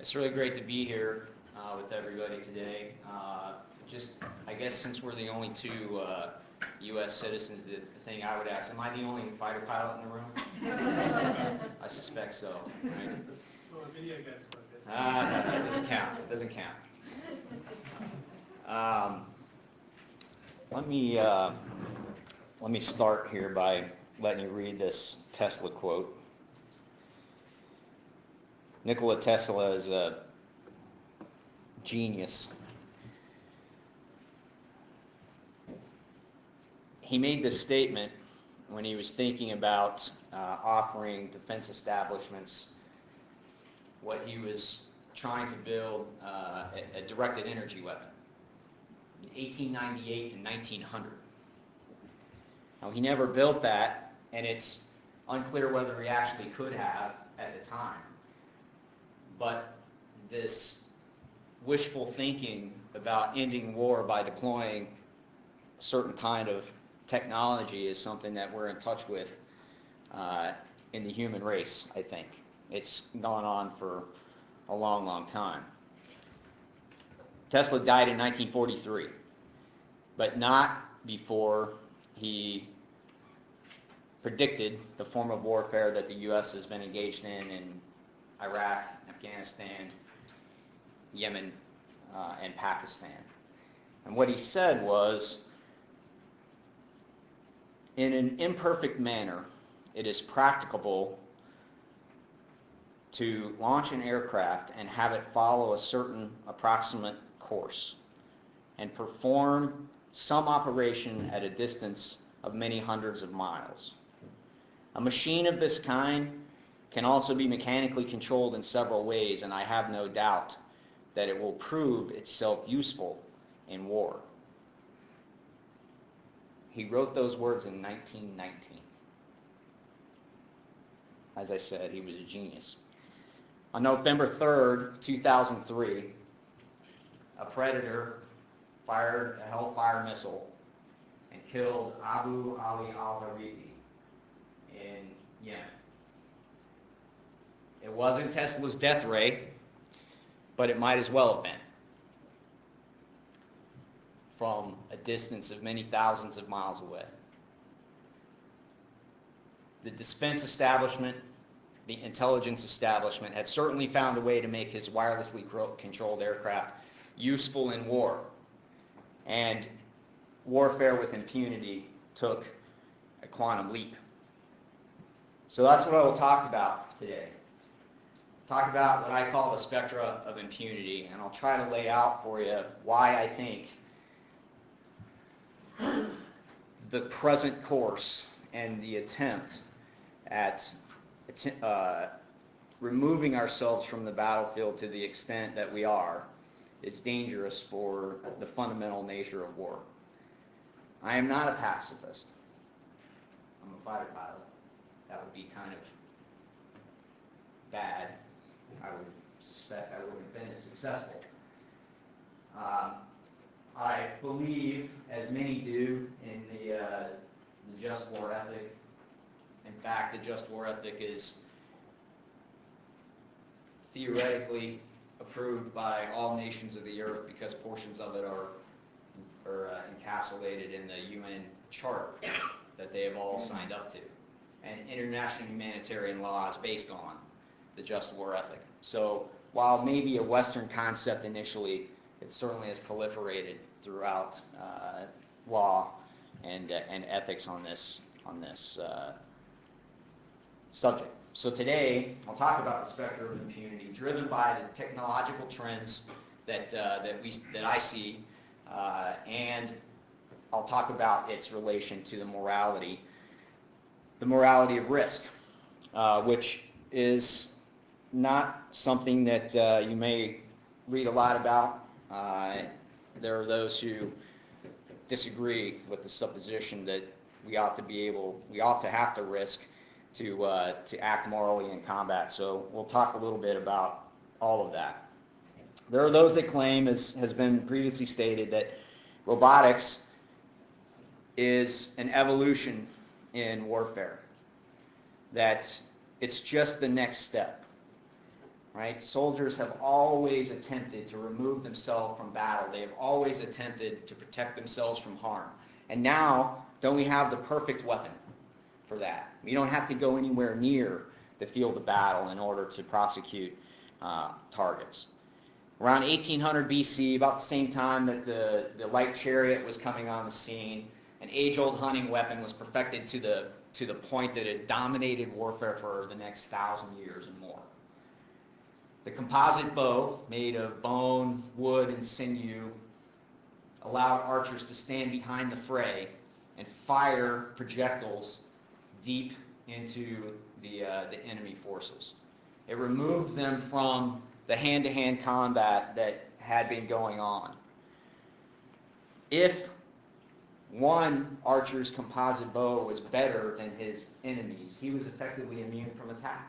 It's really great to be here with everybody today. I guess since we're the only two U.S. citizens, the thing I would ask, am I the only fighter pilot in the room? I suspect so. Right? Well, the video guys No, it doesn't count. It doesn't count. Let me start here by letting you read this Tesla quote. Nikola Tesla is a genius. He made this statement when he was thinking about offering defense establishments what he was trying to build a directed energy weapon in 1898 and 1900. Now, he never built that, and it's unclear whether he actually could have at the time. But this wishful thinking about ending war by deploying a certain kind of technology is something that we're in touch with in the human race, I think. It's gone on for a long, long time. Tesla died in 1943, but not before he predicted the form of warfare that the U.S. has been engaged in Iraq, Afghanistan, Yemen, and Pakistan. And what he said was, in an imperfect manner, it is practicable to launch an aircraft and have it follow a certain approximate course and perform some operation at a distance of many hundreds of miles. A machine of this kind can also be mechanically controlled in several ways, and I have no doubt that it will prove itself useful in war. He wrote those words in 1919. As I said, he was a genius. On November 3rd, 2003, a Predator fired a Hellfire missile and killed Abu Ali al-Hariri in Yemen. It wasn't Tesla's death ray, but it might as well have been, from a distance of many thousands of miles away. The defense establishment, the intelligence establishment, had certainly found a way to make his wirelessly controlled aircraft useful in war. And warfare with impunity took a quantum leap. So that's what I will talk about today. Talk about what I call the spectra of impunity, and I'll try to lay out for you why I think the present course and the attempt at removing ourselves from the battlefield to the extent that we are is dangerous for the fundamental nature of war. I am not a pacifist. I'm a fighter pilot. That would be kind of bad. I would suspect I wouldn't have been as successful. I believe, as many do, in the just war ethic. In fact, the just war ethic is theoretically approved by all nations of the earth because portions of it are encapsulated in the UN chart that they have all signed up to. And international humanitarian law is based on the just war ethic. So while maybe a Western concept initially, it certainly has proliferated throughout law and ethics on this subject. So today, I'll talk about the specter of impunity, driven by the technological trends that I see, and I'll talk about its relation to the morality of risk, which is not something that you may read a lot about. There are those who disagree with the supposition that we ought to have to risk to act morally in combat. So we'll talk a little bit about all of that. There are those that claim, as has been previously stated, that robotics is an evolution in warfare, that it's just the next step. right? Soldiers have always attempted to remove themselves from battle. They have always attempted to protect themselves from harm. And now, don't we have the perfect weapon for that? We don't have to go anywhere near the field of battle in order to prosecute targets. Around 1800 BC, about the same time that the light chariot was coming on the scene, an age-old hunting weapon was perfected to the point that it dominated warfare for the next 1,000 years and more. The composite bow, made of bone, wood, and sinew, allowed archers to stand behind the fray and fire projectiles deep into the enemy forces. It removed them from the hand-to-hand combat that had been going on. If one archer's composite bow was better than his enemy's, he was effectively immune from attack.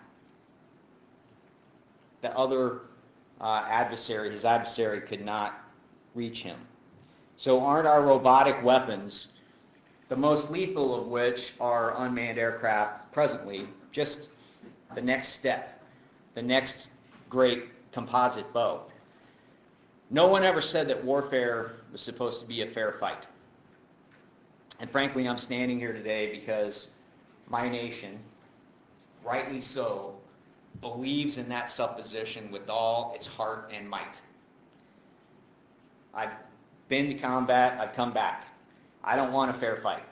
The other his adversary could not reach him. So aren't our robotic weapons, the most lethal of which are unmanned aircraft presently, just the next step, the next great composite bow? No one ever said that warfare was supposed to be a fair fight. And frankly, I'm standing here today because my nation, rightly so, believes in that supposition with all its heart and might. I've been to combat, I've come back. I don't want a fair fight.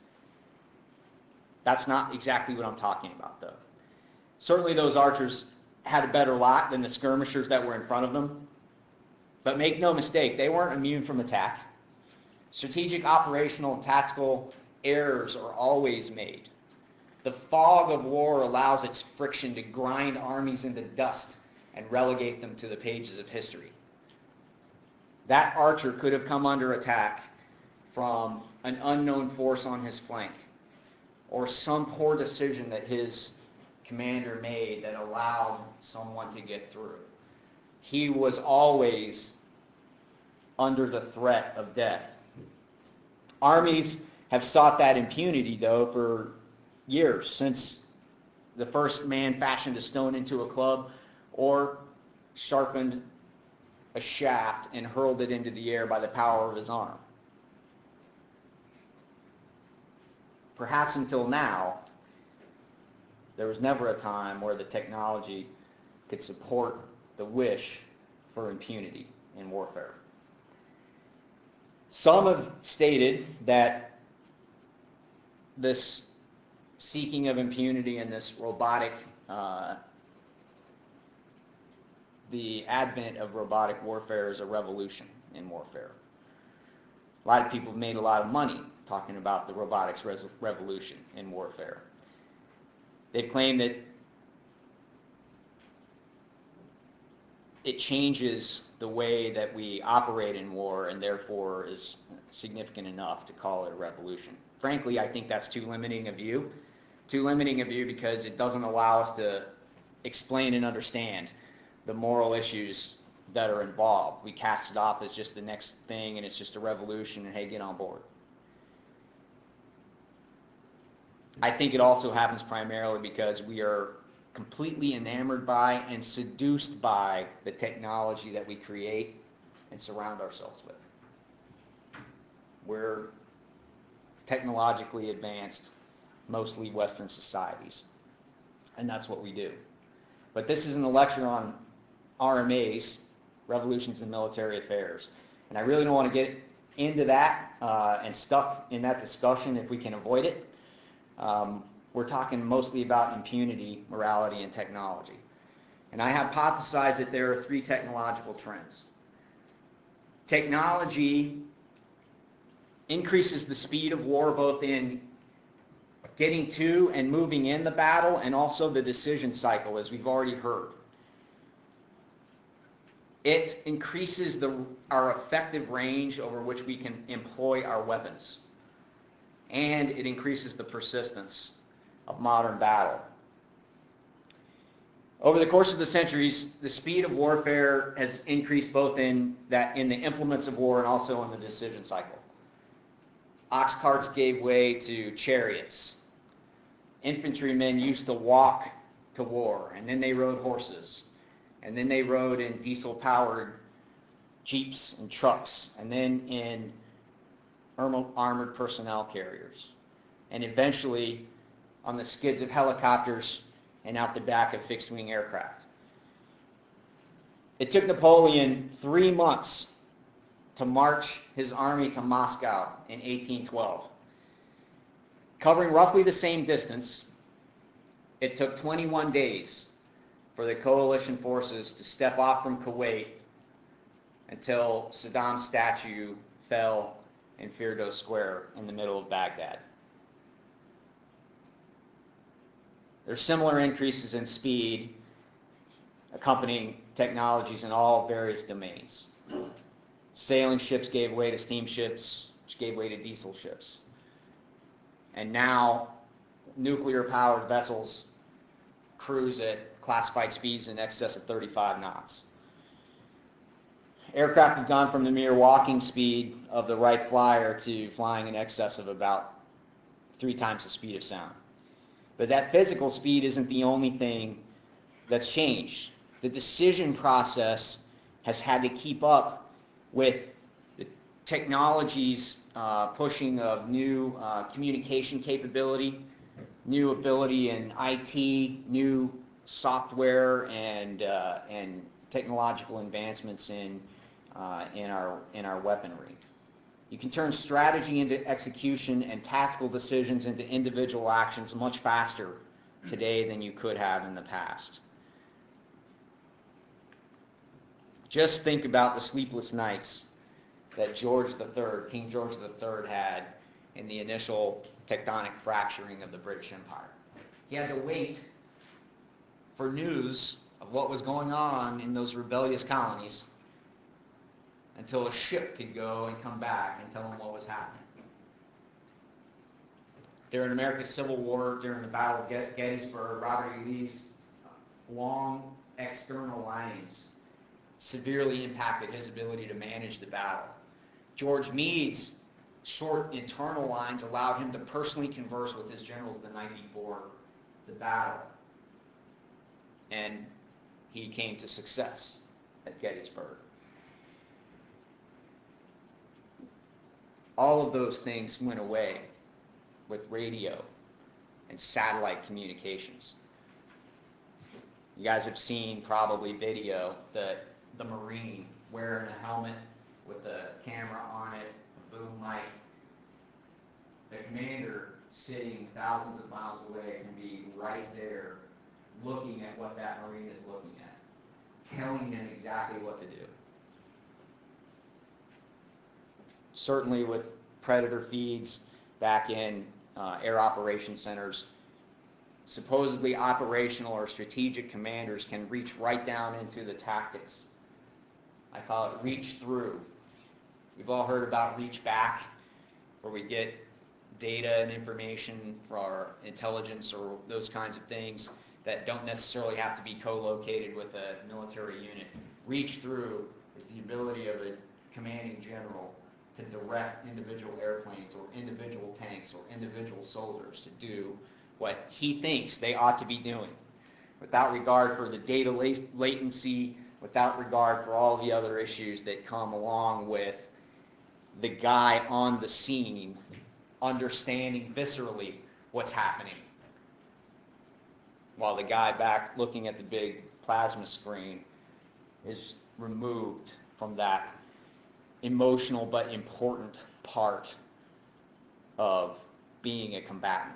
That's not exactly what I'm talking about, though. Certainly those archers had a better lot than the skirmishers that were in front of them. But make no mistake, they weren't immune from attack. Strategic, operational, and tactical errors are always made. The fog of war allows its friction to grind armies into dust and relegate them to the pages of history. That archer could have come under attack from an unknown force on his flank, or some poor decision that his commander made that allowed someone to get through. He was always under the threat of death. Armies have sought that impunity, though, for years, since the first man fashioned a stone into a club or sharpened a shaft and hurled it into the air by the power of his arm. Perhaps until now, there was never a time where the technology could support the wish for impunity in warfare. Some have stated that this seeking of impunity and this robotic, the advent of robotic warfare is a revolution in warfare. A lot of people have made a lot of money talking about the robotics revolution in warfare. They've claimed that it changes the way that we operate in war and therefore is significant enough to call it a revolution. Frankly, I think that's too limiting a view. Too limiting a view because it doesn't allow us to explain and understand the moral issues that are involved. We cast it off as just the next thing and it's just a revolution and hey, get on board. I think it also happens primarily because we are completely enamored by and seduced by the technology that we create and surround ourselves with. We're technologically advanced, mostly Western societies, and that's what we do. But this isn't a lecture on RMAs, Revolutions in Military Affairs, and I really don't want to get into that and stuck in that discussion if we can avoid it. We're talking mostly about impunity, morality, and technology. And I hypothesize that there are three technological trends. Technology increases the speed of war both in getting to and moving in the battle and also the decision cycle, as we've already heard. It increases our effective range over which we can employ our weapons. And it increases the persistence of modern battle. Over the course of the centuries, the speed of warfare has increased both in the implements of war and also in the decision cycle. Ox carts gave way to chariots. Infantrymen used to walk to war, and then they rode horses. and then they rode in diesel-powered jeeps and trucks, and then in armored personnel carriers, and eventually on the skids of helicopters and out the back of fixed-wing aircraft. It took Napoleon 3 months to march his army to Moscow in 1812. Covering roughly the same distance, it took 21 days for the coalition forces to step off from Kuwait until Saddam's statue fell in Firdos Square in the middle of Baghdad. There's similar increases in speed accompanying technologies in all various domains. Sailing ships gave way to steamships, which gave way to diesel ships. And now nuclear-powered vessels cruise at classified speeds in excess of 35 knots. Aircraft have gone from the mere walking speed of the Wright Flyer to flying in excess of about 3 times the speed of sound. But that physical speed isn't the only thing that's changed. The decision process has had to keep up with the technology's pushing of new communication capability, new ability in IT, new software, and technological advancements in our weaponry. You can turn strategy into execution and tactical decisions into individual actions much faster today than you could have in the past. Just think about the sleepless nights that King George III had in the initial tectonic fracturing of the British Empire. He had to wait for news of what was going on in those rebellious colonies until a ship could go and come back and tell him what was happening. During America's Civil War, during the Battle of Gettysburg, Robert E. Lee's long external lines severely impacted his ability to manage the battle. George Meade's short internal lines allowed him to personally converse with his generals the night before the battle. And he came to success at Gettysburg. All of those things went away with radio and satellite communications. You guys have seen probably video that the Marine wearing a helmet with a camera on it, a boom mic. The commander sitting thousands of miles away can be right there looking at what that Marine is looking at, telling him exactly what to do. Certainly with Predator feeds back in air operations centers, supposedly operational or strategic commanders can reach right down into the tactics. I call it reach through. We've all heard about reach back, where we get data and information for our intelligence or those kinds of things that don't necessarily have to be co-located with a military unit. Reach through is the ability of a commanding general to direct individual airplanes or individual tanks or individual soldiers to do what he thinks they ought to be doing, without regard for the data latency, without regard for all the other issues that come along with the guy on the scene understanding viscerally what's happening, while the guy back looking at the big plasma screen is removed from that emotional but important part of being a combatant.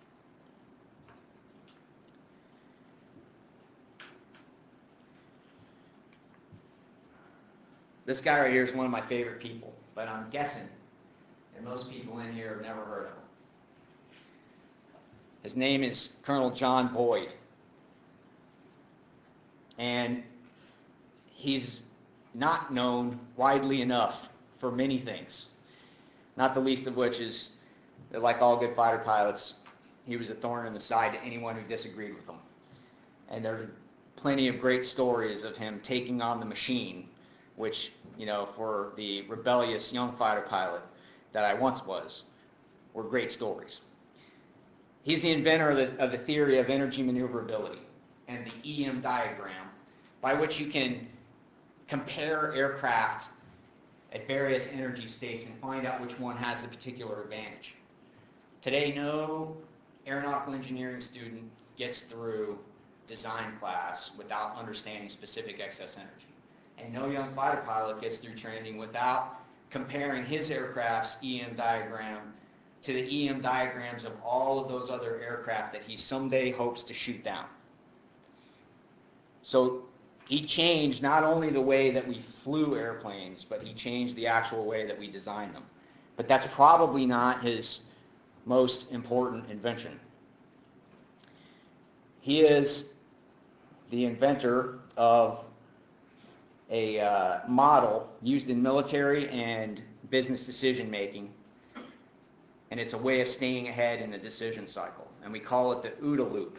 This guy right here is one of my favorite people, but I'm guessing that most people in here have never heard of him. His name is Colonel John Boyd. And he's not known widely enough for many things, not the least of which is that, like all good fighter pilots, he was a thorn in the side to anyone who disagreed with him. And there's plenty of great stories of him taking on the machine, which, you know, for the rebellious young fighter pilot that I once was, were great stories. He's the inventor of the theory of energy maneuverability and the EM diagram by which you can compare aircraft at various energy states and find out which one has the particular advantage. Today, no aeronautical engineering student gets through design class without understanding specific excess energy. And no young fighter pilot gets through training without comparing his aircraft's EM diagram to the EM diagrams of all of those other aircraft that he someday hopes to shoot down. So he changed not only the way that we flew airplanes, but he changed the actual way that we designed them. But that's probably not his most important invention. He is the inventor of a model used in military and business decision making, and it's a way of staying ahead in the decision cycle. And we call it the OODA loop,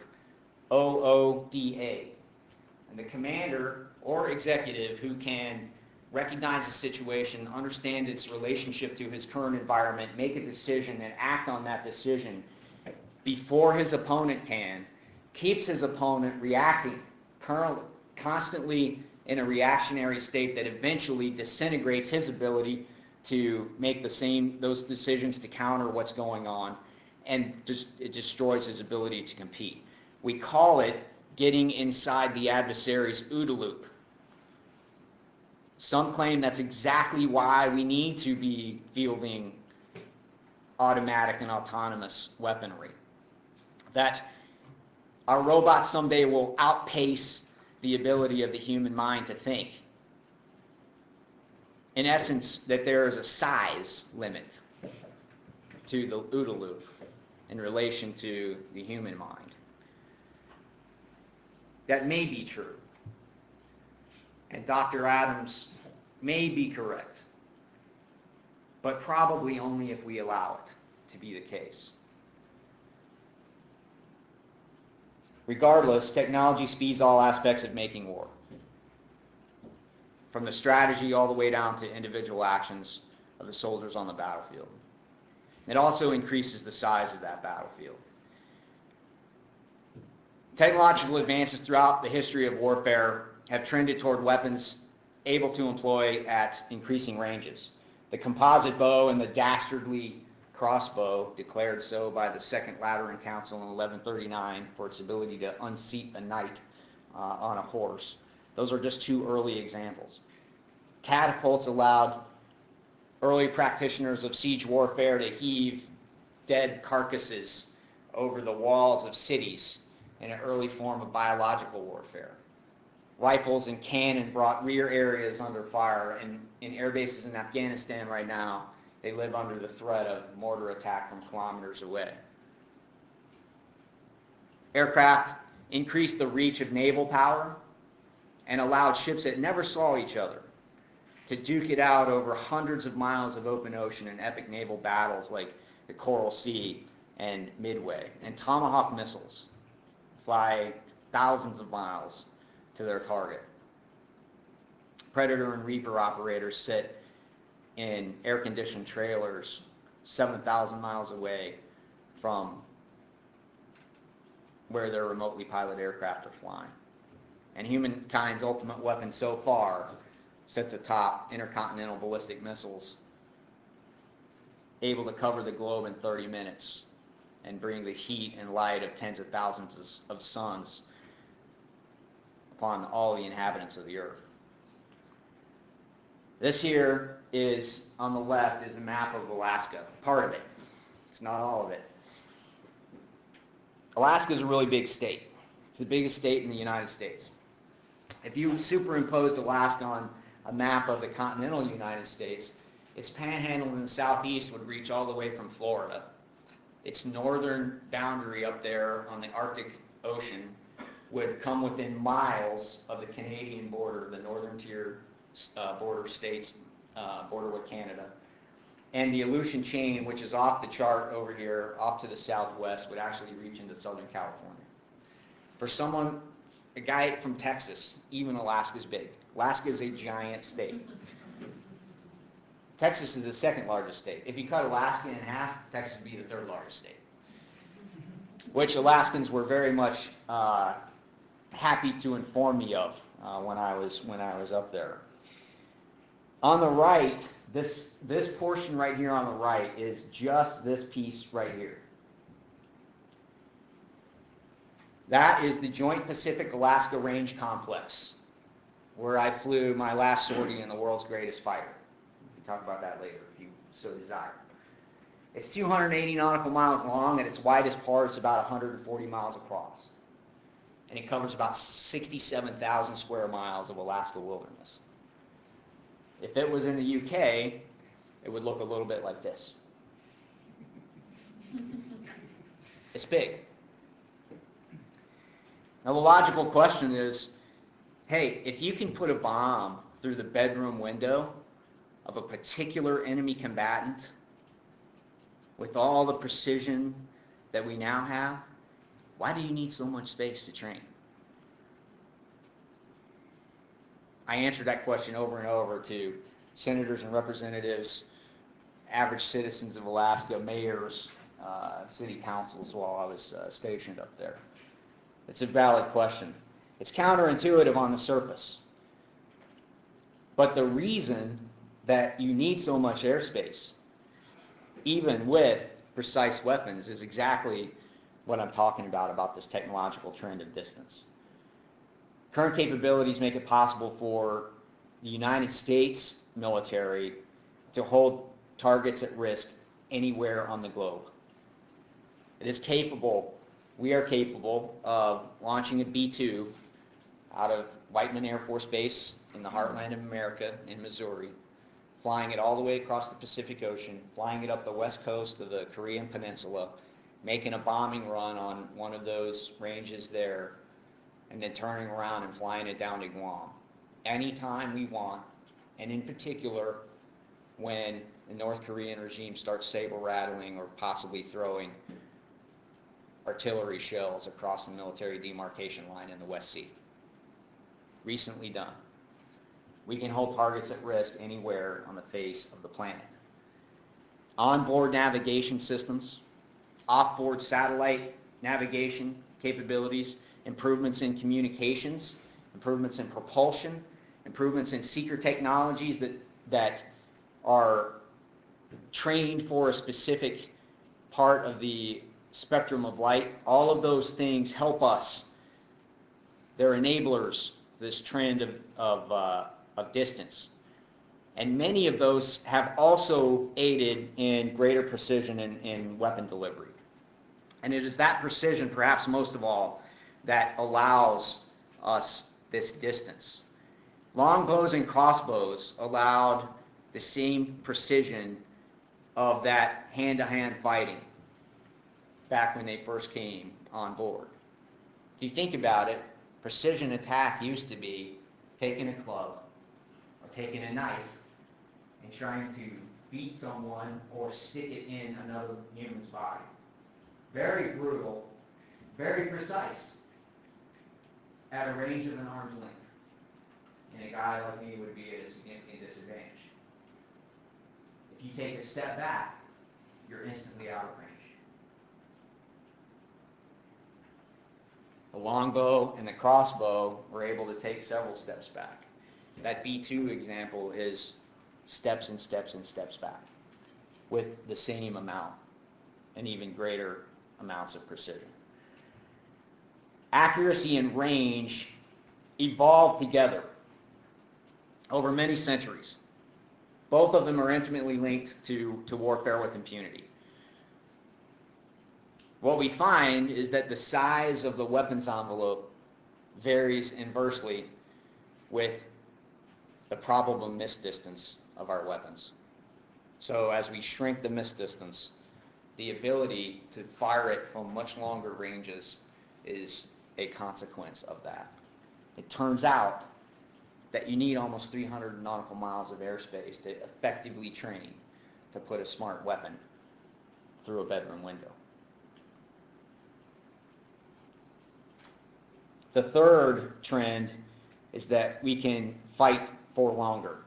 OODA. And the commander or executive who can recognize the situation, understand its relationship to his current environment, make a decision and act on that decision before his opponent can, keeps his opponent reacting constantly in a reactionary state that eventually disintegrates his ability to make those decisions to counter what's going on, and it destroys his ability to compete. We call it getting inside the adversary's OODA loop. Some claim that's exactly why we need to be fielding automatic and autonomous weaponry. That our robots someday will outpace the ability of the human mind to think. In essence, that there is a size limit to the OODA loop in relation to the human mind. That may be true. And Dr. Adams may be correct, but probably only if we allow it to be the case. Regardless, technology speeds all aspects of making war, from the strategy all the way down to individual actions of the soldiers on the battlefield. It also increases the size of that battlefield. Technological advances throughout the history of warfare have trended toward weapons able to employ at increasing ranges. The composite bow and the dastardly crossbow, declared so by the Second Lateran Council in 1139 for its ability to unseat a knight on a horse. Those are just two early examples. Catapults allowed early practitioners of siege warfare to heave dead carcasses over the walls of cities in an early form of biological warfare. Rifles and cannon brought rear areas under fire, and in air bases in Afghanistan right now, they live under the threat of mortar attack from kilometers away. Aircraft increased the reach of naval power and allowed ships that never saw each other to duke it out over hundreds of miles of open ocean in epic naval battles like the Coral Sea and Midway. And Tomahawk missiles fly thousands of miles to their target. Predator and Reaper operators sit in air-conditioned trailers 7,000 miles away from where their remotely piloted aircraft are flying. And humankind's ultimate weapon so far sits atop intercontinental ballistic missiles, able to cover the globe in 30 minutes and bring the heat and light of tens of thousands of suns upon all the inhabitants of the earth. This here is, on the left, is a map of Alaska, part of it. It's not all of it. Alaska is a really big state. It's the biggest state in the United States. If you superimposed Alaska on a map of the continental United States, its panhandle in the southeast would reach all the way from Florida. Its northern boundary up there on the Arctic Ocean would come within miles of the Canadian border, the northern tier border states, border with Canada. And the Aleutian chain, which is off the chart over here, off to the southwest, would actually reach into Southern California. For someone, a guy from Texas, even Alaska's big. Alaska is a giant state. Texas is the second largest state. If you cut Alaska in half, Texas would be the third largest state, which Alaskans were very much happy to inform me of when I was up there. On the right, this portion right here on the right is just this piece right here. That is the Joint Pacific-Alaska Range Complex, where I flew my last sortie in the world's greatest fighter. We can talk about that later if you so desire. It's 280 nautical miles long, and its widest part is about 140 miles across. And it covers about 67,000 square miles of Alaska wilderness. If it was in the UK, it would look a little bit like this. It's big. Now the logical question is, hey, if you can put a bomb through the bedroom window of a particular enemy combatant with all the precision that we now have, why do you need so much space to train? I answered that question over and over to senators and representatives, average citizens of Alaska, mayors, city councils while I was stationed up there. It's a valid question. It's counterintuitive on the surface. But the reason that you need so much airspace, even with precise weapons, is exactly what I'm talking about this technological trend of distance. Current capabilities make it possible for the United States military to hold targets at risk anywhere on the globe. It is capable, we are capable of launching a B-2 out of Whiteman Air Force Base in the heartland of America in Missouri, flying it all the way across the Pacific Ocean, flying it up the west coast of the Korean Peninsula, making a bombing run on one of those ranges there, and then turning around and flying it down to Guam anytime we want, and in particular when the North Korean regime starts saber rattling or possibly throwing artillery shells across the military demarcation line in the West Sea. Recently done. We can hold targets at risk anywhere on the face of the planet. Onboard navigation systems, off-board satellite navigation capabilities, improvements in communications, improvements in propulsion, improvements in seeker technologies that are trained for a specific part of the spectrum of light. All of those things help us. They're enablers, this trend of distance. And many of those have also aided in greater precision in weapon delivery. And it is that precision, perhaps most of all, that allows us this distance. Longbows and crossbows allowed the same precision of that hand-to-hand fighting back when they first came on board. If you think about it, precision attack used to be taking a club or taking a knife and trying to beat someone or stick it in another human's body. Very brutal, very precise, at a range of an arm's length. And a guy like me would be at a significant disadvantage. If you take a step back, you're instantly out of range. The longbow and the crossbow were able to take several steps back. That B-2 example is steps and steps and steps back with the same amount and even greater amounts of precision. Accuracy and range evolved together over many centuries. Both of them are intimately linked to warfare with impunity. What we find is that the size of the weapons envelope varies inversely with the probable miss distance of our weapons. So as we shrink the miss distance, the ability to fire it from much longer ranges is a consequence of that. It turns out that you need almost 300 nautical miles of airspace to effectively train to put a smart weapon through a bedroom window. The third trend is that we can fight for longer.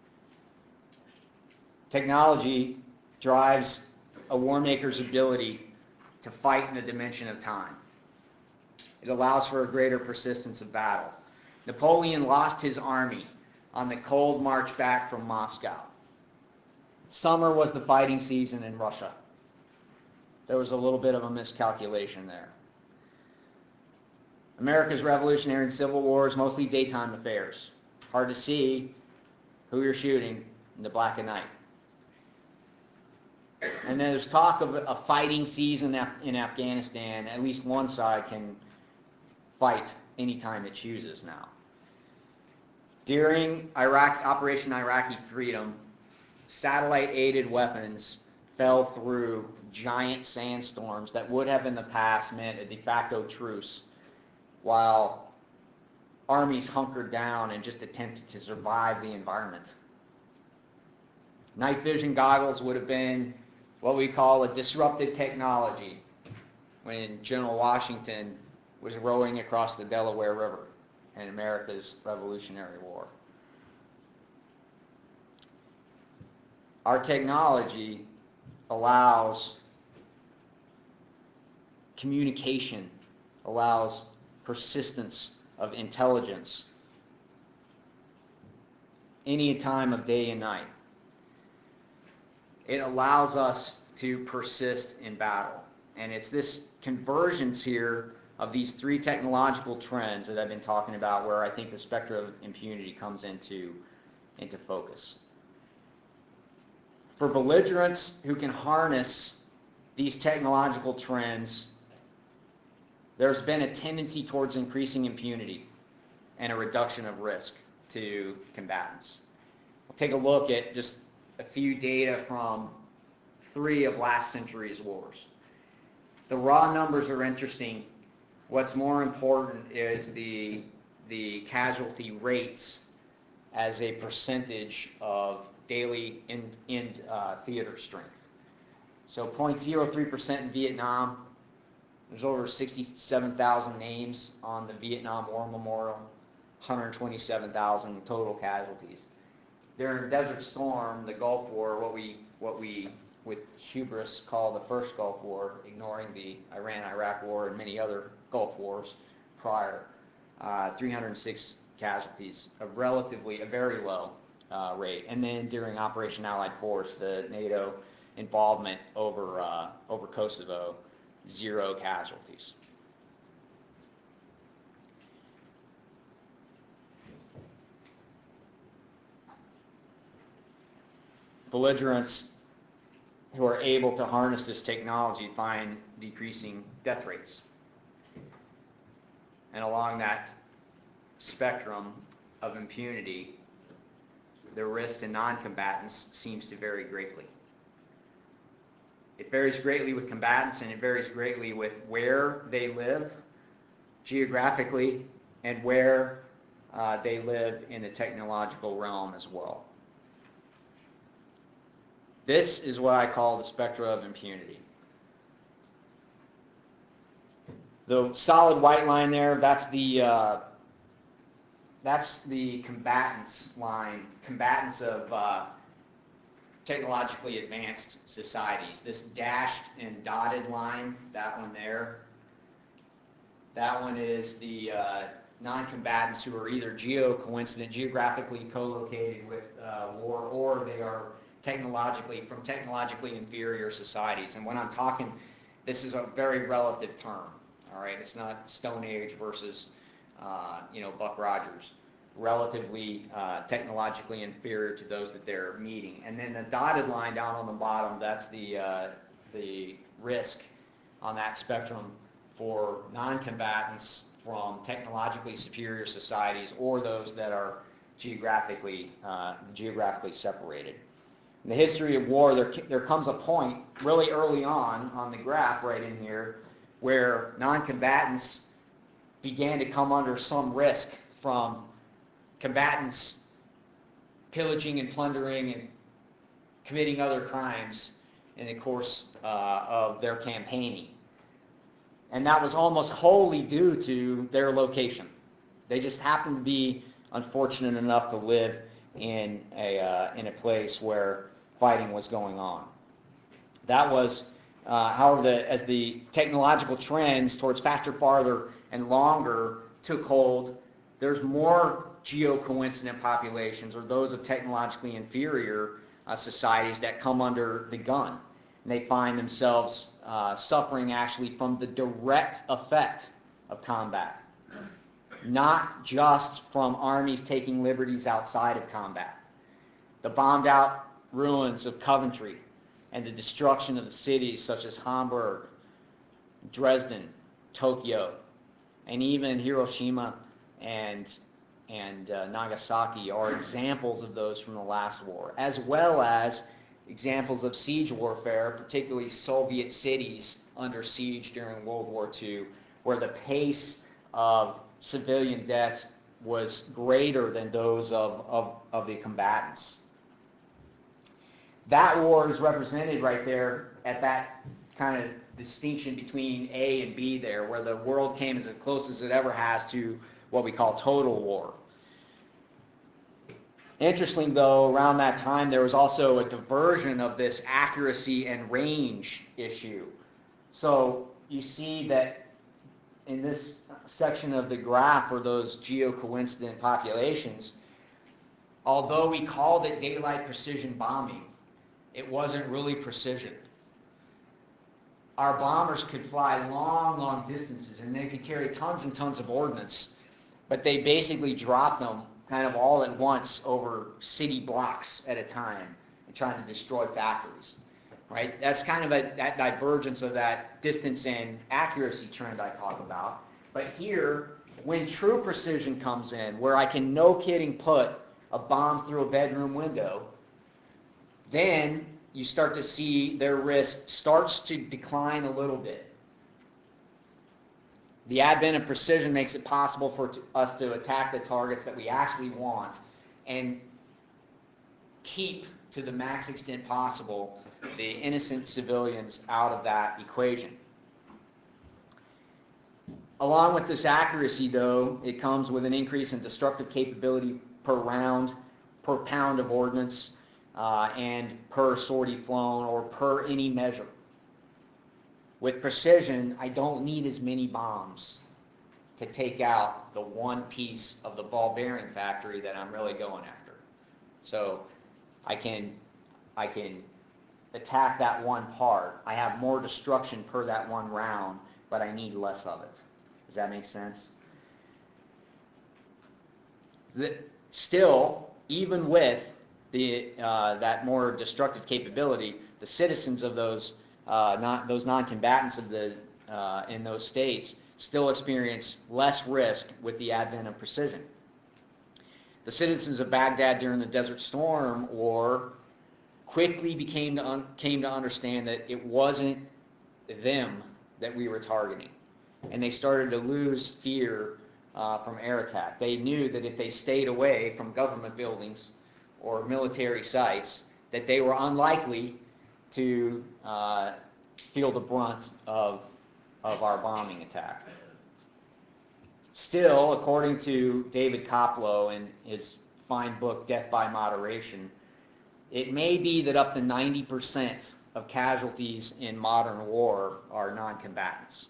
Technology drives a war maker's ability to fight in the dimension of time. It allows for a greater persistence of battle. Napoleon lost his army on the cold march back from Moscow. Summer was the fighting season in Russia. There was a little bit of a miscalculation there. America's Revolutionary and Civil Wars, mostly daytime affairs. Hard to see who you're shooting in the black of night. And then there's talk of a fighting season in Afghanistan. At least one side can fight anytime it chooses now. During Operation Iraqi Freedom, satellite-aided weapons fell through giant sandstorms that would have in the past meant a de facto truce, while armies hunkered down and just attempted to survive the environment. Night vision goggles would have been what we call a disruptive technology when General Washington was rowing across the Delaware River in America's Revolutionary War. Our technology allows communication, allows persistence of intelligence any time of day and night. It allows us to persist in battle. And it's this convergence here of these three technological trends that I've been talking about where I think the spectrum of impunity comes into focus. For belligerents who can harness these technological trends, there's been a tendency towards increasing impunity and a reduction of risk to combatants. We'll take a look at just a few data from 3 of last century's wars. The raw numbers are interesting. What's more important is the casualty rates as a percentage of daily in theater strength. So 0.03% in Vietnam. There's over 67,000 names on the Vietnam War Memorial, 127,000 total casualties. During Desert Storm, the Gulf War, what we with hubris call the first Gulf War, ignoring the Iran-Iraq War and many other Gulf Wars prior, 306 casualties, a very low rate. And then during Operation Allied Force, the NATO involvement over Kosovo, 0 casualties. Belligerents who are able to harness this technology find decreasing death rates. And along that spectrum of impunity, the risk to non-combatants seems to vary greatly. It varies greatly with combatants, and it varies greatly with where they live geographically and where they live in the technological realm as well. This is what I call the spectra of impunity. The solid white line there, that's the combatants line, combatants of technologically advanced societies. This dashed and dotted line, that one there, that one is the non-combatants who are either geographically co-located with war, or they are from technologically inferior societies. And when I'm talking, this is a very relative term. All right, it's not Stone Age versus Buck Rogers. Relatively technologically inferior to those that they're meeting. And then the dotted line down on the bottom, that's the risk on that spectrum for non-combatants from technologically superior societies or those that are geographically separated. In the history of war, there comes a point really early on the graph right in here where non-combatants began to come under some risk from combatants pillaging and plundering and committing other crimes in the course of their campaigning. And that was almost wholly due to their location. They just happened to be unfortunate enough to live in a place where fighting was going on. That was, however, as the technological trends towards faster, farther, and longer took hold, there's more geo-coincident populations, or those of technologically inferior societies, that come under the gun. And they find themselves suffering actually from the direct effect of combat, not just from armies taking liberties outside of combat. The bombed out ruins of Coventry and the destruction of the cities such as Hamburg, Dresden, Tokyo, and even Hiroshima and Nagasaki are examples of those from the last war, as well as examples of siege warfare, particularly Soviet cities under siege during World War II, where the pace of civilian deaths was greater than those of the combatants. That war is represented right there at that kind of distinction between A and B there, where the world came as close as it ever has to what we call total war. Interestingly, though, around that time there was also a diversion of this accuracy and range issue. So you see that in this section of the graph for those geo-coincident populations, although we called it daylight precision bombing, it wasn't really precision. Our bombers could fly long, long distances, and they could carry tons and tons of ordnance, but they basically dropped them kind of all at once over city blocks at a time and trying to destroy factories, right? That's kind of that divergence of that distance and accuracy trend I talk about. But here, when true precision comes in, where I can no kidding put a bomb through a bedroom window, then you start to see their risk starts to decline a little bit. The advent of precision makes it possible for us to attack the targets that we actually want and keep, to the max extent possible, the innocent civilians out of that equation. Along with this accuracy, though, it comes with an increase in destructive capability per round, per pound of ordnance, and per sortie flown, or per any measure. With precision, I don't need as many bombs to take out the one piece of the ball bearing factory that I'm really going after. So I can attack that one part. I have more destruction per that one round, but I need less of it. Does that make sense? Still, even with that more destructive capability, the citizens of those non-combatants of in those states still experience less risk with the advent of precision. The citizens of Baghdad during the Desert Storm War quickly came to understand that it wasn't them that we were targeting, and they started to lose fear from air attack. They knew that if they stayed away from government buildings or military sites, that they were unlikely to feel the brunt of our bombing attack. Still, according to David Koplow in his fine book, Death by Moderation, it may be that up to 90% of casualties in modern war are non-combatants.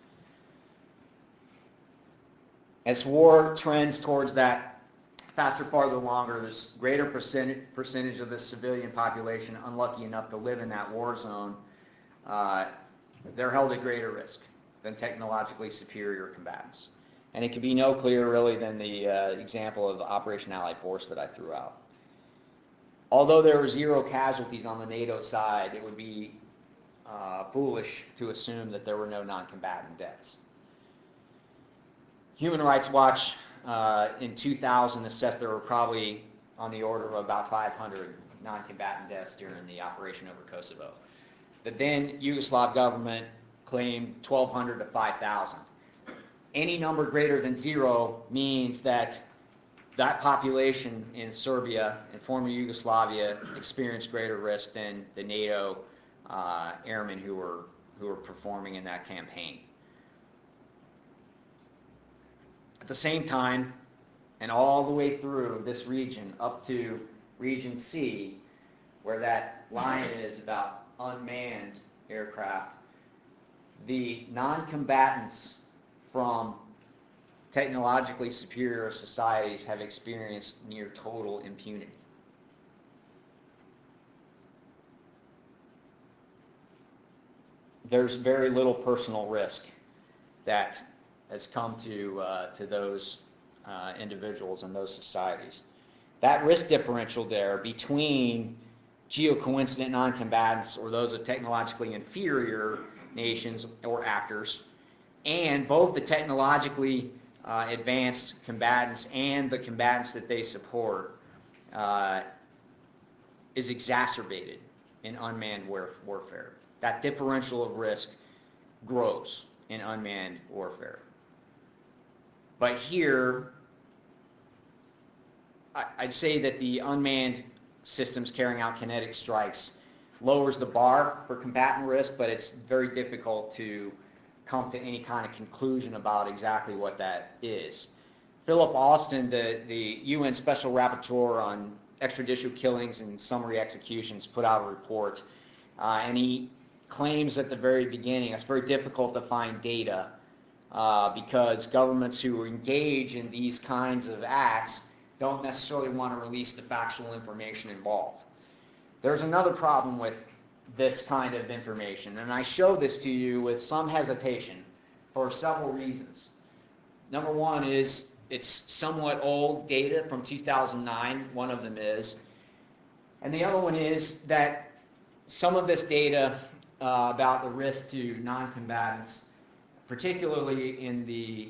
As war trends towards that faster, farther, longer, there's greater percentage of the civilian population unlucky enough to live in that war zone. They're held at greater risk than technologically superior combatants. And it can be no clearer, really, than the example of Operation Allied Force that I threw out. Although there were 0 casualties on the NATO side, it would be foolish to assume that there were no non-combatant deaths. Human Rights Watch in 2000 assessed there were probably on the order of about 500 non-combatant deaths during the operation over Kosovo. The then Yugoslav government claimed 1,200 to 5,000. Any number greater than 0 means that that population in Serbia and former Yugoslavia experienced greater risk than the NATO airmen who were performing in that campaign. At the same time, and all the way through this region up to Region C, where that line is about unmanned aircraft, the non-combatants from technologically superior societies have experienced near total impunity. There's very little personal risk that has come to those individuals and those societies. That risk differential there between geocoincident non-combatants, or those of technologically inferior nations or actors, and both the technologically advanced combatants and the combatants that they support, is exacerbated in unmanned warfare. That differential of risk grows in unmanned warfare. But here, I'd say that the unmanned systems carrying out kinetic strikes lowers the bar for combatant risk, but it's very difficult to come to any kind of conclusion about exactly what that is. Philip Alston, the UN Special Rapporteur on extrajudicial killings and summary executions, put out a report, and he claims at the very beginning it's very difficult to find data because governments who engage in these kinds of acts don't necessarily want to release the factual information involved. There's another problem with this kind of information, and I show this to you with some hesitation for several reasons. Number one is it's somewhat old data from 2009, one of them is, and the other one is that some of this data about the risk to non-combatants, particularly in the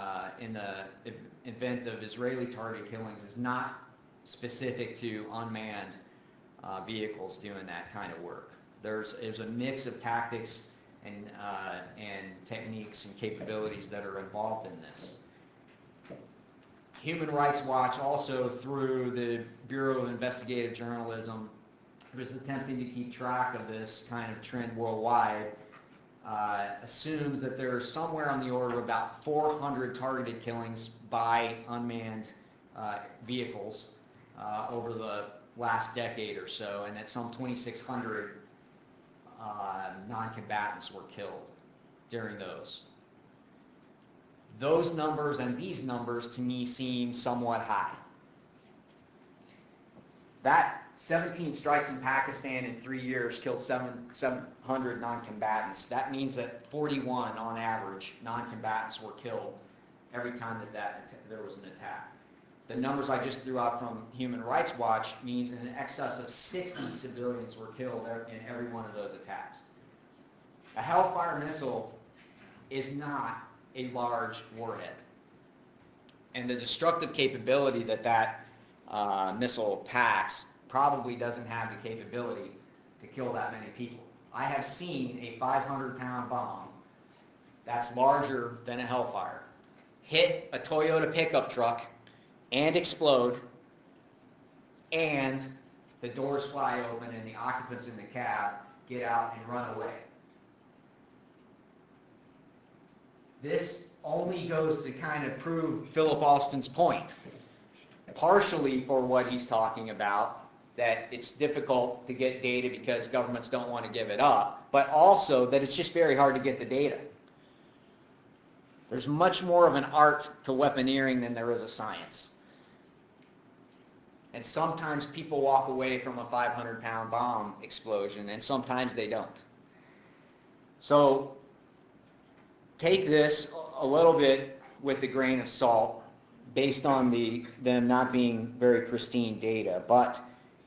event of Israeli target killings, is not specific to unmanned vehicles doing that kind of work. There's a mix of tactics and techniques and capabilities that are involved in this. Human Rights Watch, also through the Bureau of Investigative Journalism, was attempting to keep track of this kind of trend worldwide, assumes that there are somewhere on the order of about 400 targeted killings by unmanned vehicles over the last decade or so, and that some 2,600 non-combatants were killed during those. Those numbers and these numbers to me seem somewhat high. That 17 strikes in Pakistan in 3 years killed 700 non-combatants. That means that 41 on average non-combatants were killed every time that there was an attack. The numbers I just threw out from Human Rights Watch means in excess of 60 civilians were killed in every one of those attacks. A Hellfire missile is not a large warhead, and the destructive capability that missile packs probably doesn't have the capability to kill that many people. I have seen a 500-pound bomb that's larger than a Hellfire hit a Toyota pickup truck and explode, and the doors fly open and the occupants in the cab get out and run away. This only goes to kind of prove Philip Alston's point, partially for what he's talking about, that it's difficult to get data because governments don't want to give it up, but also that it's just very hard to get the data. There's much more of an art to weaponeering than there is a science. And sometimes people walk away from a 500-pound bomb explosion, and sometimes they don't. So take this a little bit with a grain of salt based on them not being very pristine data, but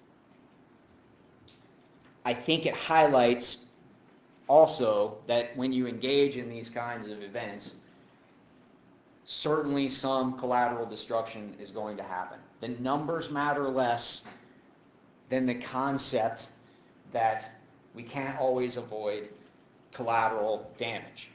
I think it highlights also that when you engage in these kinds of events, certainly some collateral destruction is going to happen. The numbers matter less than the concept that we can't always avoid collateral damage.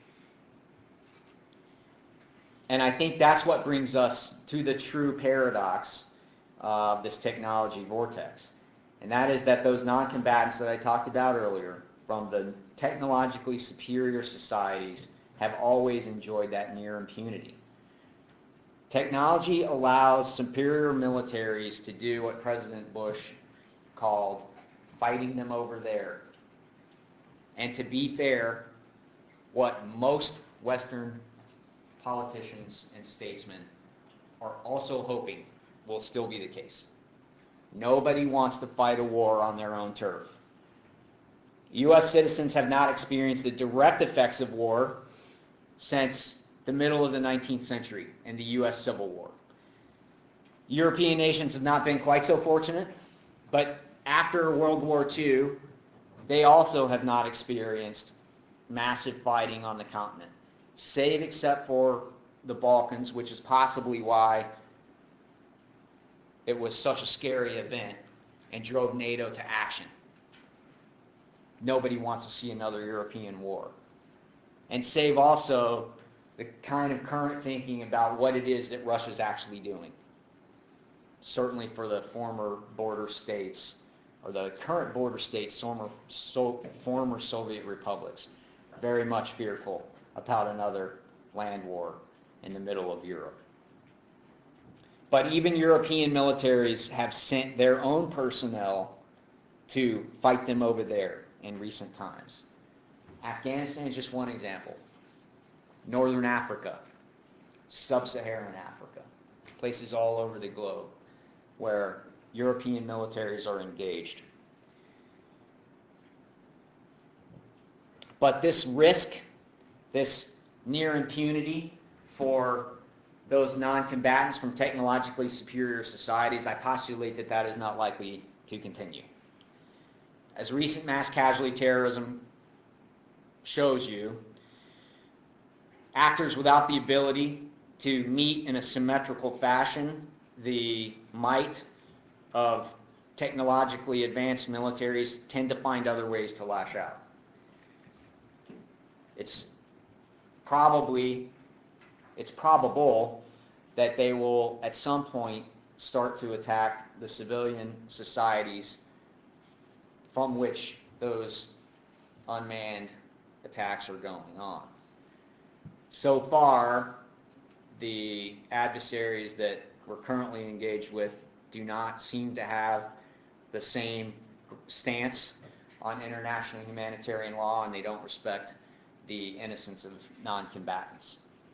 And I think that's what brings us to the true paradox of this technology vortex. And that is that those non-combatants that I talked about earlier from the technologically superior societies have always enjoyed that near impunity. Technology allows superior militaries to do what President Bush called fighting them over there. And to be fair, what most Western politicians and statesmen are also hoping will still be the case. Nobody wants to fight a war on their own turf. U.S. citizens have not experienced the direct effects of war since the middle of the 19th century and the U.S. Civil War. European nations have not been quite so fortunate, but after World War II, they also have not experienced massive fighting on the continent, save except for the Balkans, which is possibly why it was such a scary event and drove NATO to action. Nobody wants to see another European war. And save also the kind of current thinking about what it is that Russia's actually doing. Certainly for the former border states, or the current border states, former Soviet republics, very much fearful about another land war in the middle of Europe. But even European militaries have sent their own personnel to fight them over there in recent times. Afghanistan is just one example. Northern Africa, Sub-Saharan Africa, places all over the globe where European militaries are engaged. But this risk, this near impunity for those non-combatants from technologically superior societies, I postulate that that is not likely to continue. As recent mass casualty terrorism shows you, actors without the ability to meet in a symmetrical fashion the might of technologically advanced militaries tend to find other ways to lash out. It's probable that they will at some point start to attack the civilian societies from which those unmanned attacks are going on. So far, the adversaries that we're currently engaged with do not seem to have the same stance on international humanitarian law, and they don't respect the innocence of non-combatants.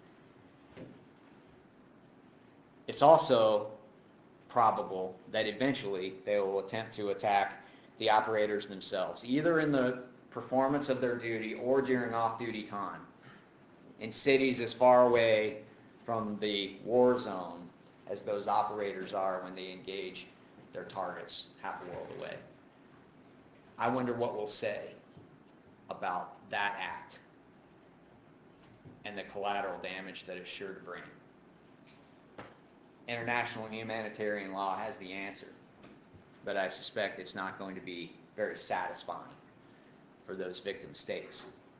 It's also probable that eventually they will attempt to attack the operators themselves, either in the performance of their duty or during off-duty time, in cities as far away from the war zone as those operators are when they engage their targets half a world away. I wonder what we'll say about that act and the collateral damage that it's sure to bring. International humanitarian law has the answer, but I suspect it's not going to be very satisfying for those victim states.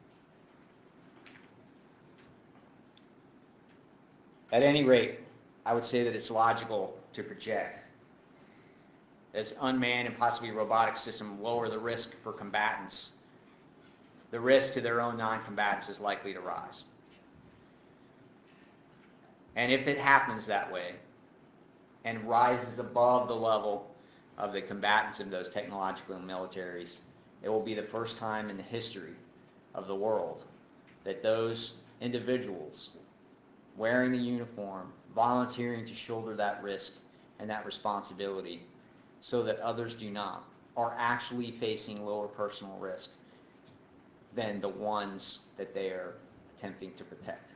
At any rate, I would say that it's logical to project as unmanned and possibly robotic systems lower the risk for combatants, the risk to their own non-combatants is likely to rise. And if it happens that way and rises above the level of the combatants of those technological militaries, it will be the first time in the history of the world that those individuals wearing the uniform, volunteering to shoulder that risk and that responsibility so that others do not, are actually facing lower personal risk than the ones that they are attempting to protect.